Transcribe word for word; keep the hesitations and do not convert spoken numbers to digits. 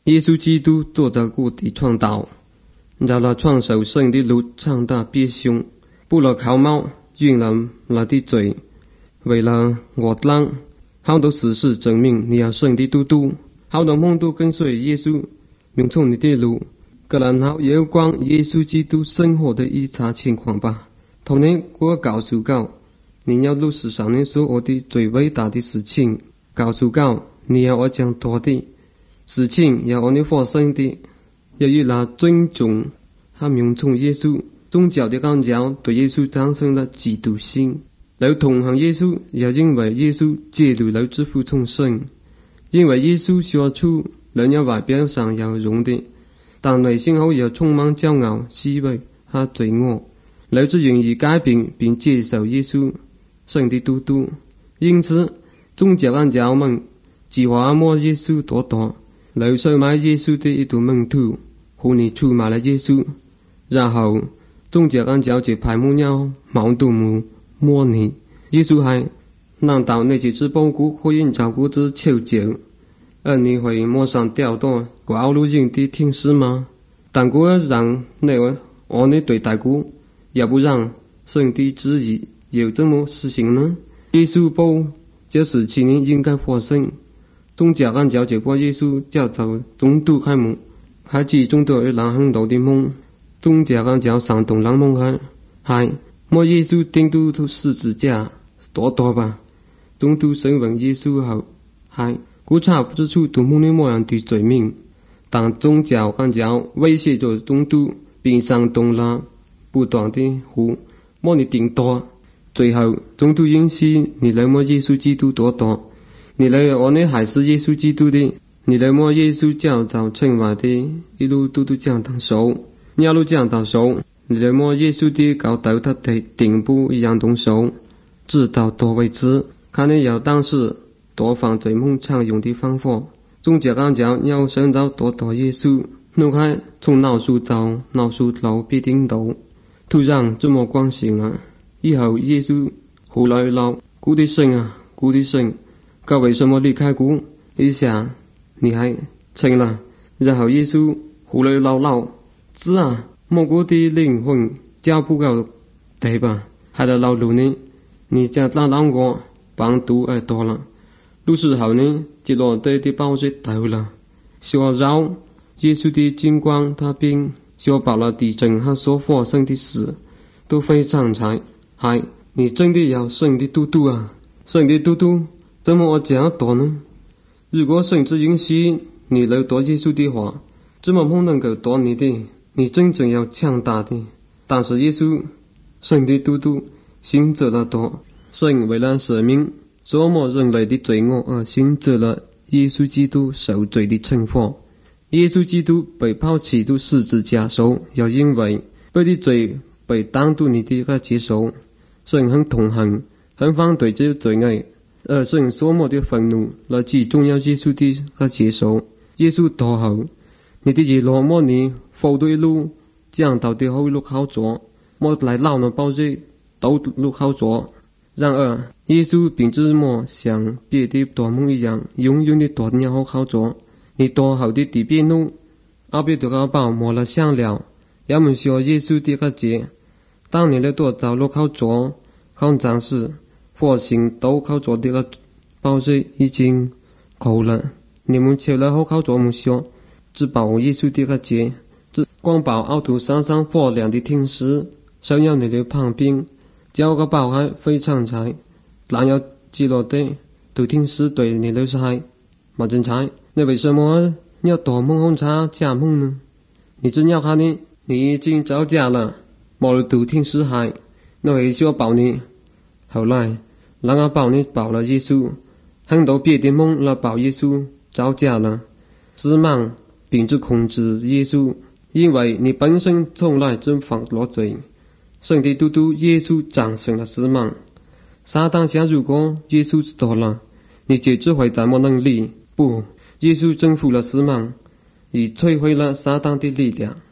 耶稣基督做着故地创道，让他创守圣的路长大必凶，不了靠猫原来那的罪，为了我让好多事实证明你要圣的嘟嘟，好多梦都跟随耶稣明从你的路，个人好有关耶稣基督生活的一查情况吧。同年我告诉告你要录世上你所我的最伟大的事情，告诉告你要我讲多的事情，要我你发生的，要与那尊重和明从耶稣宗教的感教对耶稣产生了嫉妒心，来同行耶稣，也因为耶稣介入了之服从神，因为耶稣说出人要外表上要容的，但内心后也充满骄傲、虚伪和罪恶，来自愿意改变并接受耶稣圣的督督。因此宗教感教们计划摸耶稣多多，来收买耶稣的一度门徒，和你出卖了耶稣，然后宗教感教就排木鸟毛度木摸你耶稣还难道那几只包谷可以照顾之求救，而你会马上调动挂路人的听使吗？但我让那位我的对待过，要不然神的旨意又怎么实行呢？耶稣保这事情应该发生，宗教感教就把耶稣叫做中途开幕，开启中途而让很多的梦，宗教感教煽动人梦开，还摸耶稣顶度都十字架多多吧，中途审问耶稣后，还估查不知出多么的模样的罪名，但宗教感教威胁着中途，并煽动了不断的呼摸你顶多，最后中途允许你来摸耶稣基督多多，你来我呢还是耶稣基督的，你来摸耶稣教导成为的一路都都讲到手，你要路讲到手，你来摸耶稣的教导他的顶部一样动手，直到多为止。看你要当时多犯罪梦常用的方法，宗教感教要升到多多耶稣，怒开从脑树走脑树头必定斗，突然这么关心啊，以后耶稣胡来闹古的神啊古的神，可为什么离开古一下你还成了，然后耶稣胡来闹闹子啊莫古的灵魂交不够对吧，还得老路呢，你家那让我帮助而多了，路时候呢就落对的包子头了，说绕耶稣的金光他并说把了地震和所发生的事都非常彩，还你真的要圣的嘟嘟啊，圣的嘟嘟怎么我讲多呢？如果圣旨允许你来夺耶稣的话，怎么不能够夺你的？你真正要强大的，但是耶稣圣的嘟嘟选择了多，神为了赦免所有人类的罪恶而选择了耶稣基督受罪的惩罚，耶稣基督被抛弃到十字架上，又因为被的罪被单独你的个接受，神很痛恨很反对这罪恶，而神所有的愤怒来自重要耶稣的个接受，耶稣堕後你的熱羅摩尼否對路講到的後路靠左莫來鬧呢包着都路靠左，然而耶穌並不莫像別的奪夢一樣永遠的奪鳥後靠左，你墮後的地邊路阿別的個寶莫來想了，也們說耶穌的個節當你的奪走路靠左看戰士佛性都靠左的個包着已經夠了，你們求了後靠左們說只保耶穌的個節，只光保奧圖山上火亮的天使想要你的旁邊叫個寶還非常彩，但要記落的對天使對你留下馬正彩，你為什麼要奪夢紅茶假夢呢？你真要看你你已經造假了，莫了對天使還那會說保你，後來讓我保你保了耶穌，很多別的夢了保耶穌造假了，自滿並只控制耶穌，因為你本身從來就犯了罪，聖的嘟嘟耶穌戰勝了自滿，撒旦想如果耶穌知道了你就只會帶沒能力，不，耶穌征服了自滿，已摧毀了撒旦的力量。